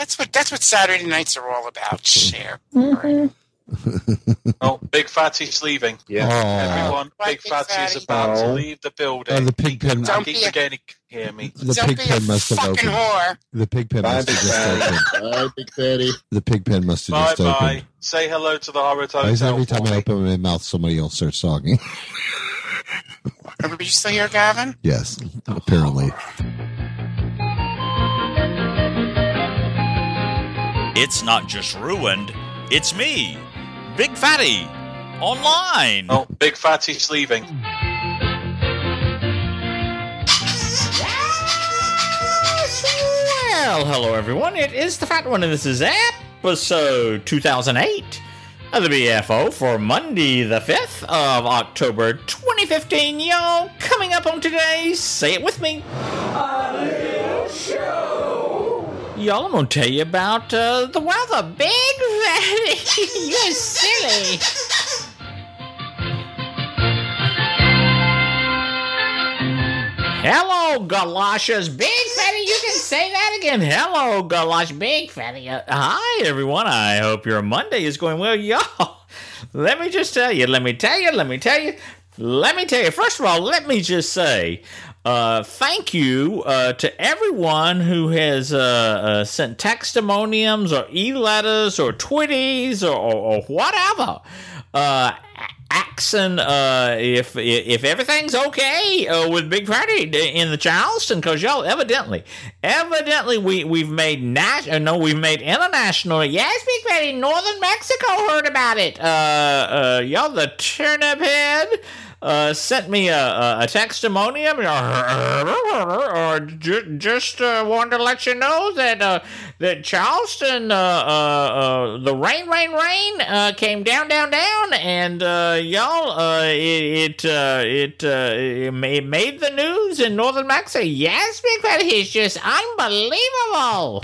That's what Saturday nights are all about. Share. Oh, Big Fatty's leaving. Yeah. Everyone, Big Fatty is about to leave the building. The pig pen. I keep forgetting to hear me. The pig pen must have fucking opened. whore. The pig pen must have just opened. Bye, Big Fatty. The pig pen must have just Bye-bye. opened. Say hello to the Horror Hotel. Every time I open my mouth, somebody else starts talking. Are you still here, Gavin? Yes, apparently. It's not just ruined, it's me, Big Fatty, online. Oh, Big Fatty's leaving. Well, hello everyone, it is the Fat One, and this is episode 2008 of the BFO for Monday the 5th of October 2015. Y'all, coming up on today's Say It With Me A Little Show. Y'all, I'm going to tell you about the weather. Big Fatty, you're silly. Hello, Galoshes. Big Fatty, you can say that again. Hello, Galosh. Big Fatty. Hi, everyone. I hope your Monday is going well. Y'all, let me just tell you. First of all, let me just say thank you to everyone who has sent testimoniums or e-letters or twitties or whatever. Asking if everything's okay with Big Fatty in the Charleston, because y'all evidently we've made international. Yes, Big Fatty, Northern Mexico heard about it. Y'all, the Turnip Head sent me a testimonium, or just wanted to let you know that that Charleston, the rain came down, and y'all, it made the news in Northern Mexico. Yes, Big Fatty, it's just unbelievable.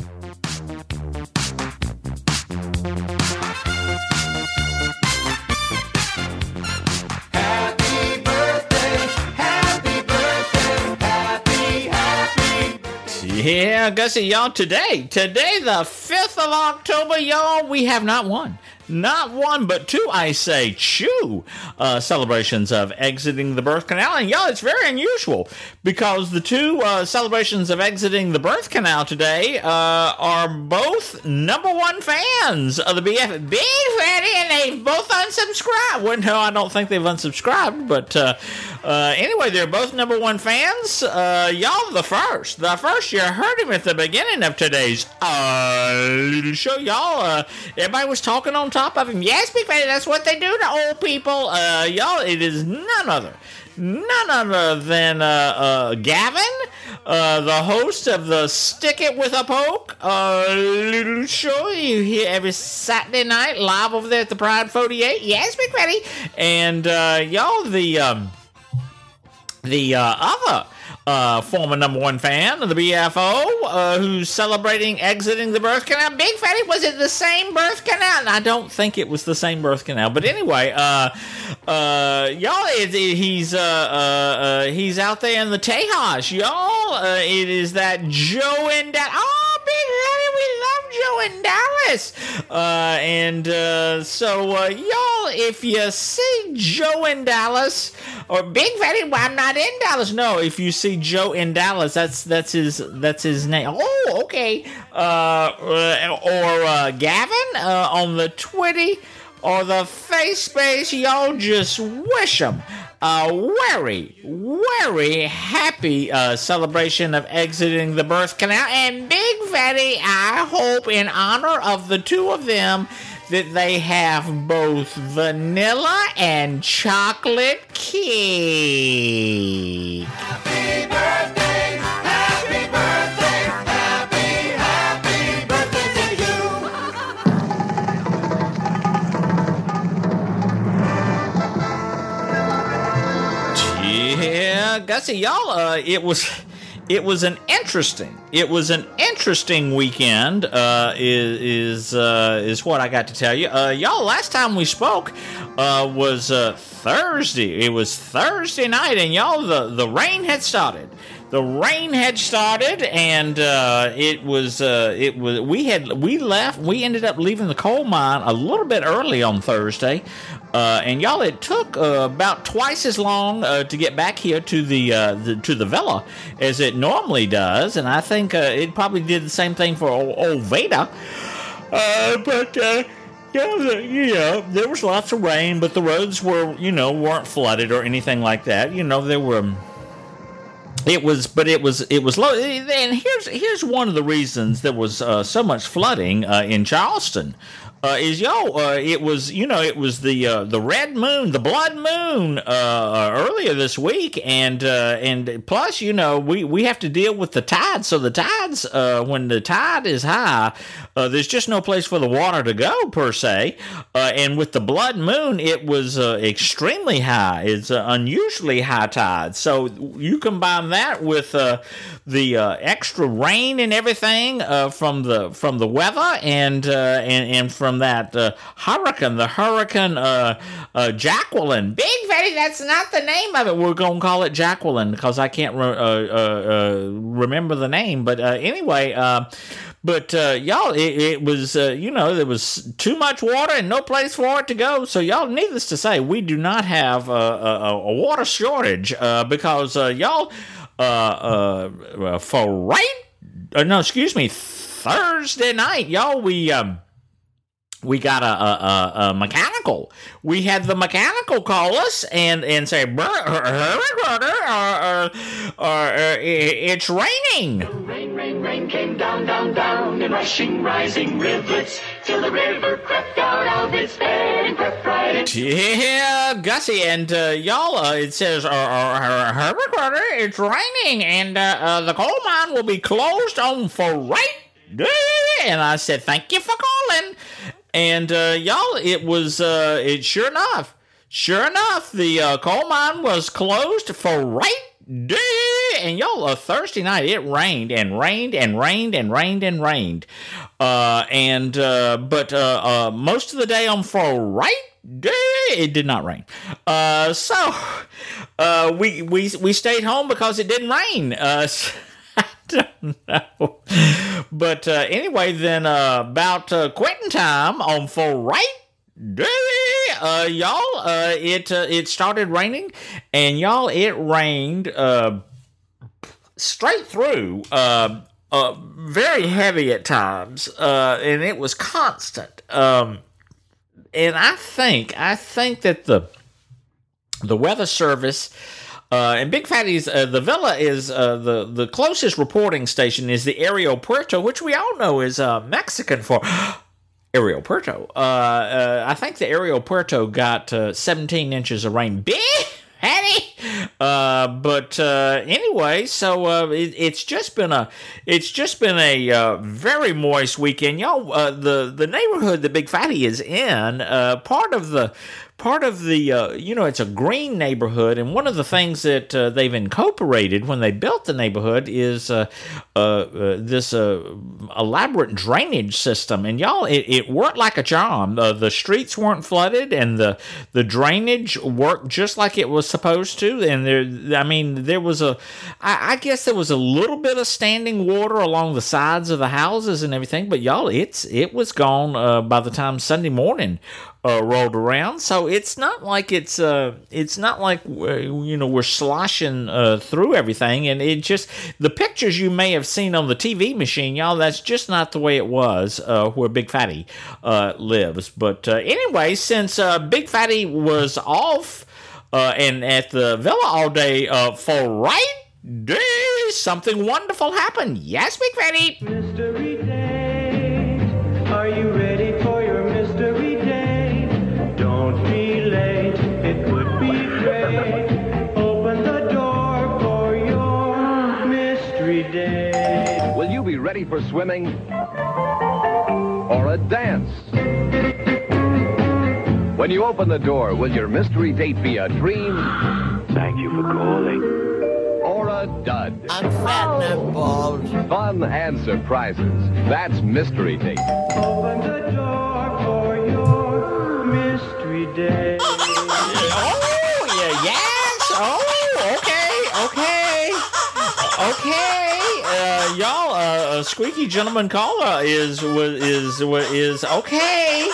Yeah, Gussie, y'all, today, the 5th of October, y'all, we have not one, but two, I say, celebrations of exiting the birth canal. And y'all, it's very unusual because the two celebrations of exiting the birth canal today are both #1 fans of the BF. Big Fatty, and they've both unsubscribed. Well, no, I don't think they've unsubscribed, but anyway, they're both #1 fans. Y'all, the first, you heard him at the beginning of today's little show. Y'all, everybody was talking on top of him. Yes, Big Fatty, that's what they do to old people. Y'all, it is none other than Gavin, the host of the Stick It With a Poke little show you hear every Saturday night live over there at the Pride 48. Yes, Big Fatty. And y'all, the other former #1 fan of the BFO, who's celebrating exiting the birth canal. Big Fatty, was it the same birth canal? I don't think it was the same birth canal, but anyway, y'all, he's out there in the Tejas, y'all. It is that Joe and Dallas. Oh, Big Fatty, we love Joe in Dallas. So y'all, if you see Joe in Dallas, or Big Fatty, well, I'm not in Dallas. No, if you see Joe in Dallas, that's his name. Oh, okay. Or Gavin on the Twitty or the face space, y'all just wish him a very, very happy celebration of exiting the birth canal. And Big Fatty, I hope in honor of the two of them that they have both vanilla and chocolate cake. Happy birthday, happy birthday, happy birthday to you. Yeah, Gussie, y'all, it was an interesting weekend, is what I got to tell you. Y'all, last time we spoke was Thursday. It was Thursday night, and y'all, the rain had started. the rain had started, and we ended up leaving the coal mine a little bit early on Thursday. And y'all, it took about twice as long to get back here to the villa as it normally does, and I think it probably did the same thing for old Veda. There was lots of rain, but the roads weren't flooded or anything like that. There were. It was low. And here's one of the reasons there was so much flooding in Charleston. It was the red moon, the blood moon earlier this week, and plus we have to deal with the tide. So the tides, when the tide is high, there's just no place for the water to go per se. And with the blood moon, it was extremely high. It's unusually high tide. So you combine that with the extra rain and everything from the weather and from that hurricane, the Hurricane Jacqueline. Big Fatty, that's not the name of it. We're going to call it Jacqueline because I can't remember the name. But anyway, y'all, it was, there was too much water and no place for it to go. So, y'all, needless to say, we do not have a water shortage because, y'all, Thursday night, y'all, we got a mechanical. We had the mechanical call us and say, it's raining. Rain came down in rushing, rising rivulets till the river crept out of its bed and crept right in. Yeah, Gussie, and y'all, it says, it's raining and the coal mine will be closed on Friday. And I said, thank you for calling. And y'all, it was sure enough, the coal mine was closed for right day. And y'all, Thursday night it rained and rained and rained and rained and rained. But most of the day on Friday it did not rain. So we stayed home because it didn't rain. I don't know. But anyway, then about quitting time on Friday, y'all, it started raining, and y'all, it rained straight through, very heavy at times, and it was constant. And I think that the weather service. And Big Fatty's, the Villa is the closest reporting station is the Aeropuerto, which we all know is Mexican for Aeropuerto. I think the Aeropuerto got 17 inches of rain. Big Fatty! But anyway, so it's just been a very moist weekend, y'all. The neighborhood that Big Fatty is in, part of the it's a green neighborhood, and one of the things that they've incorporated when they built the neighborhood is this elaborate drainage system. And y'all, it worked like a charm. The streets weren't flooded, and the drainage worked just like it was supposed to. And there was I guess there was a little bit of standing water along the sides of the houses and everything, but y'all, it was gone by the time Sunday morning rolled around. So it's not like we're sloshing through everything, and it just, the pictures you may have seen on the TV machine, y'all, that's just not the way it was where Big Fatty lives. But anyway, since Big Fatty was off and at the Villa all day for Friday, something wonderful happened. Yes, Big Fatty. Mystery Day, are you ready for your mystery day? Don't be late, it would be great. Open the door for your mystery day. Will you be ready for swimming or a dance? When you open the door, will your mystery date be a dream? Thank you for calling. Or a dud? I'm fat and I'm bald. Fun and surprises. That's Mystery Date. Open the door for your mystery day. Oh, yeah, yes. Oh, okay. okay, y'all. A squeaky gentleman caller is okay.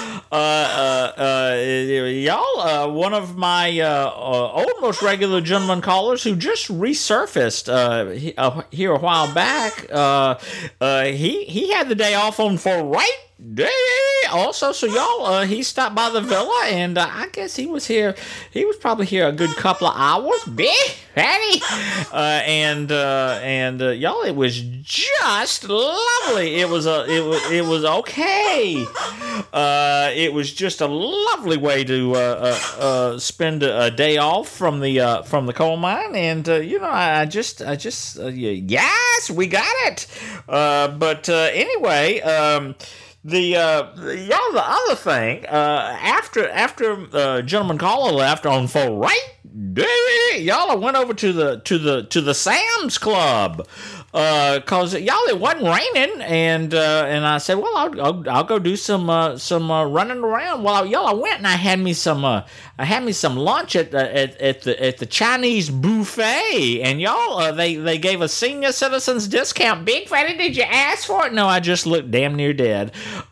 Y'all. One of my almost regular gentleman callers who just resurfaced here a while back. He had the day off on for right day also, so y'all, he stopped by the villa, and I guess he was probably here a good couple of hours, big fatty, and y'all, it was just lovely. It was okay. It was just a lovely way to spend a day off from the coal mine, and I just yes, we got it. But anyway. The other thing, after Gentleman Caller left on for right day, y'all, I went over to the Sam's Club, cause y'all, it wasn't raining, and I said, well, I'll go do some running around. Well, y'all, I went and I had me some lunch at the Chinese buffet, and y'all, they gave a senior citizens discount. Big fatty, did you ask for it? No, I just looked damn near dead.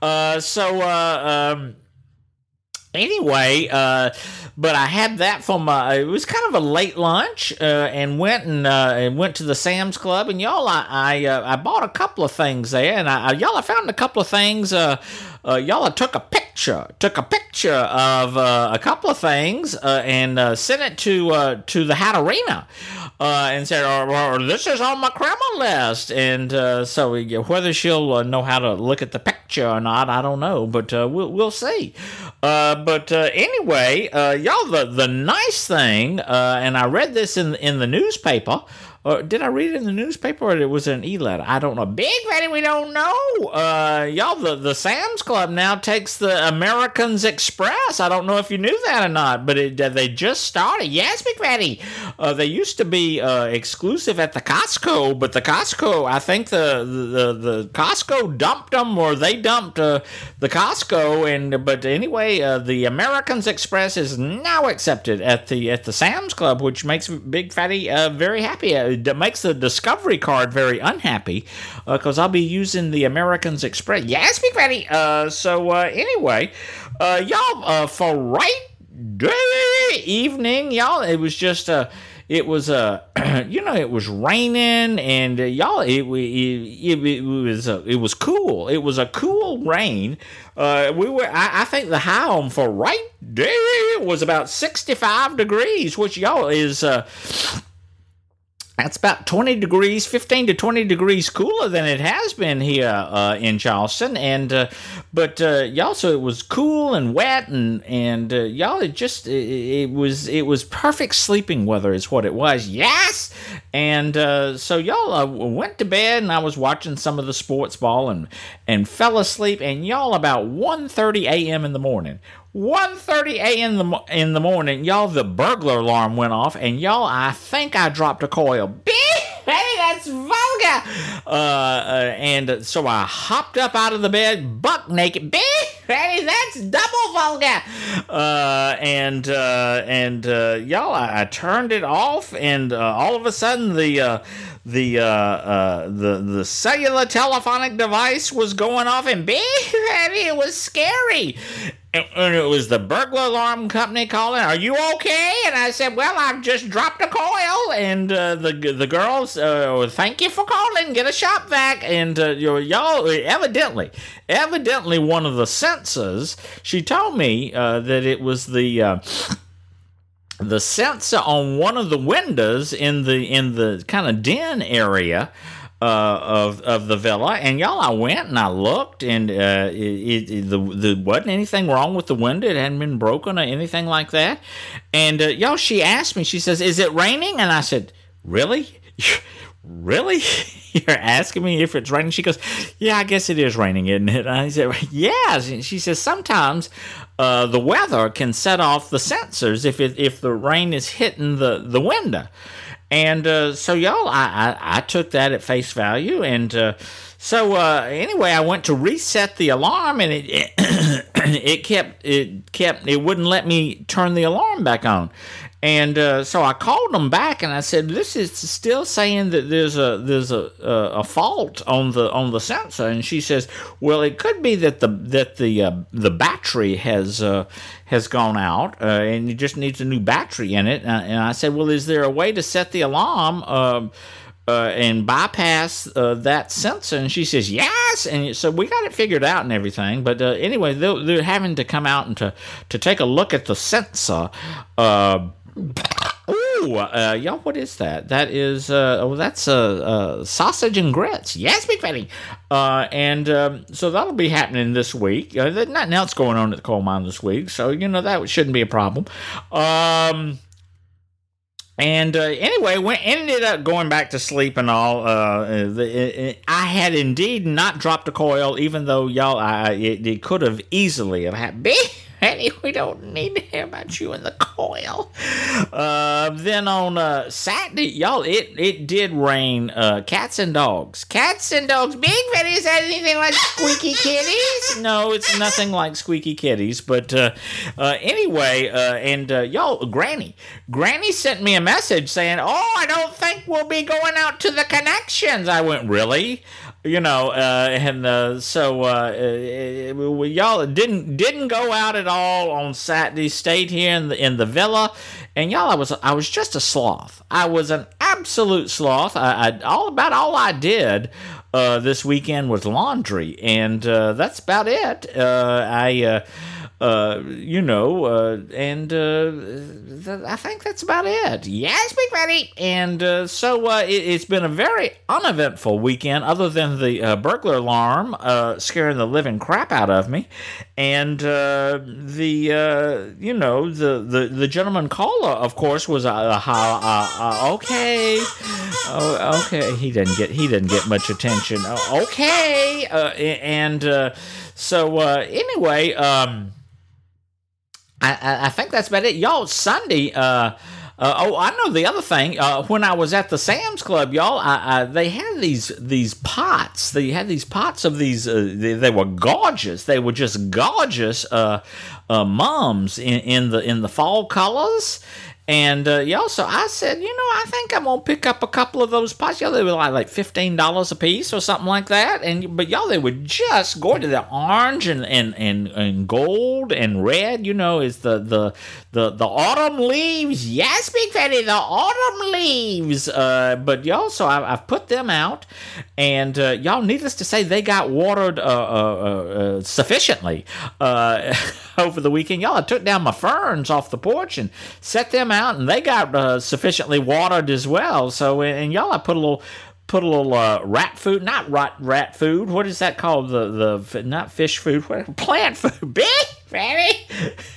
Anyway, but I had that for it was kind of a late lunch, and went to the Sam's Club, and y'all, I bought a couple of things there, and I found a couple of things. Y'all, I took a picture of a couple of things, and sent it to the Hatterina, and said, this is on my crema list, and so whether she'll know how to look at the picture or not, I don't know, but we'll see. But anyway, y'all, the nice thing, and I read this in the newspaper. Did I read it in the newspaper, or it was an e-letter? I don't know. Big fatty, we don't know. Y'all, the Sam's Club now takes the Americans Express. I don't know if you knew that or not, but they just started. Yes, Big fatty. They used to be exclusive at the Costco, but the Costco, I think the Costco dumped them, or they dumped the Costco. But anyway, the Americans Express is now accepted at the Sam's Club, which makes Big fatty very happy. It makes the Discovery card very unhappy, because I'll be using the Americans Express. Yes, Big fatty. So anyway, y'all, for right day evening, y'all, it was just it was it was raining, and y'all, it was cool. It was a cool rain. I think the high on for right day was about 65 degrees, which y'all is that's about 20 degrees, 15 to 20 degrees cooler than it has been here in Charleston. And but y'all, so it was cool and wet, and y'all, it was perfect sleeping weather is what it was. Yes. And so y'all, went to bed, and I was watching some of the sports ball and fell asleep. And y'all, about 1:30 a.m. in the morning. 1:30 a.m. in the morning, y'all, the burglar alarm went off, and y'all, I think I dropped a coil. Hey, that's vulgar! And so I hopped up out of the bed, buck naked. Hey, that's double vulgar! And y'all, I turned it off, and all of a sudden the cellular telephonic device was going off, and it was scary. And it was the burglar alarm company calling, "Are you okay?" And I said, "Well, I've just dropped a coil." And the girls, "Thank you for calling. Get a shop vac." And y'all, evidently one of the sensors. She told me that it was the sensor on one of the windows in the kind of den area of the villa. And y'all, I went and I looked, and there wasn't anything wrong with the window. It hadn't been broken or anything like that. And y'all, she asked me, she says, "Is it raining?" And I said, "Really? Really? You're asking me if it's raining?" She goes, "Yeah, I guess it is raining, isn't it?" And I said, "Yeah." She says, "Sometimes the weather can set off the sensors if the rain is hitting the window." And so y'all, I took that at face value, and so anyway, I went to reset the alarm, and it wouldn't let me turn the alarm back on. And so I called them back and I said, "This is still saying that there's a fault on the sensor." And she says, "Well, it could be that the battery has gone out and it just needs a new battery in it." And I said, "Well, is there a way to set the alarm and bypass that sensor?" And she says, "Yes." And so we got it figured out and everything. But anyway, they're having to come out and to take a look at the sensor. Y'all, what is that? That is, that's sausage and grits. Yes, Big Fatty. So that'll be happening this week. There's nothing else going on at the coal mine this week, so, that shouldn't be a problem. Anyway, we ended up going back to sleep and all. I had indeed not dropped a coil, even though, y'all, it could have easily have happened. Honey, we don't need to hear about you in the coil. Then on Saturday, y'all, it did rain cats and dogs. Cats and dogs. Big Fatty, is that anything like squeaky kitties? No, it's nothing like squeaky kitties. But anyway, y'all, Granny sent me a message saying, "Oh, I don't think we'll be going out to the connections." I went, "Really?" So y'all didn't go out at all on Saturday. Stayed here in the villa, and y'all, I was just a sloth. I was an absolute sloth. All I did this weekend was laundry, and that's about it. I think that's about it. Yes, Big Fatty. And so it's been a very uneventful weekend, other than the burglar alarm scaring the living crap out of me, and the gentleman caller, of course, was okay. Oh, okay. He didn't get much attention. Okay. Anyway. I think that's about it. Y'all, Sunday, I know the other thing. When I was at the Sam's Club, y'all, they had these pots. They had these pots of these, they were gorgeous. They were just gorgeous mums in the fall colors. And y'all, so I said, I think I'm gonna pick up a couple of those pots. Y'all, they were like $15 a piece or something like that. But y'all, they were just gorgeous. They're orange and gold and red. Is the autumn leaves. Yes, Big Fatty, the autumn leaves. But y'all, so I've put them out, and y'all, needless to say, they got watered sufficiently over the weekend. Y'all, I took down my ferns off the porch and set them out, and they got sufficiently watered as well. So, and y'all, I put a little rat food, not rat food. What is that called? The not fish food, plant food. Big Fatty.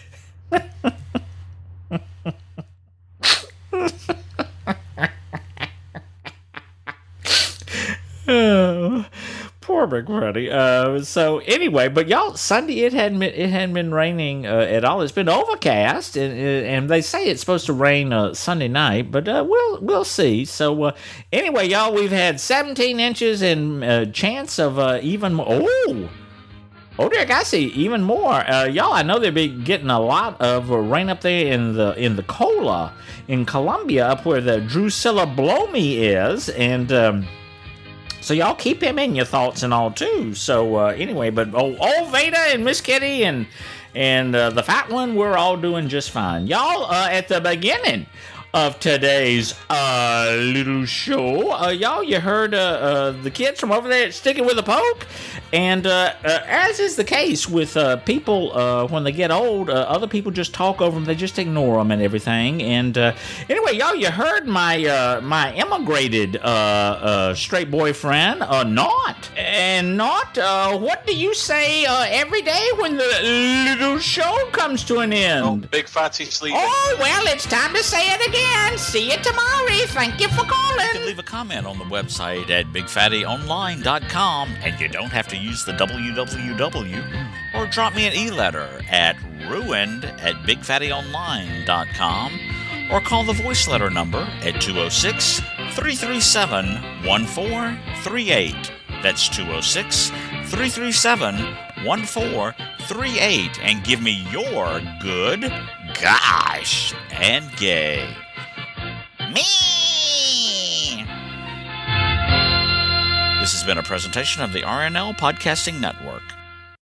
Oh, poor Big Fatty. So anyway, but y'all, Sunday it hadn't been raining at all. It's been overcast, and they say it's supposed to rain Sunday night, but we'll see. So anyway, y'all, we've had 17 inches and chance of even more. Oh dear, I see even more. Y'all, I know they'll be getting a lot of rain up there in the Cola in Colombia, up where the Drusilla Blomi is, and so y'all keep him in your thoughts and all too. So anyway, but old Veda and Miss Kitty and the fat one, we're all doing just fine. Y'all, at the beginning of today's little show, y'all, you heard the kids from over there Sticking with a Poke, and as is the case with people when they get old, other people just talk over them, they just ignore them and everything. And anyway, y'all, you heard my my immigrated straight boyfriend, Not, what do you say every day when the little show comes to an end? Oh, Big Fatty's leaving. Oh, well, it's time to say it again. See you tomorrow. Thank you for calling. You can leave a comment on the website at BigFattyOnline.com, and you don't have to use the www, or drop me an e-letter at ruined@BigFattyOnline.com, or call the voice letter number at 206-337-1438. That's 206-337-1438, and give me your good gosh, and gay. Me! This has been a presentation of the RNL Podcasting Network.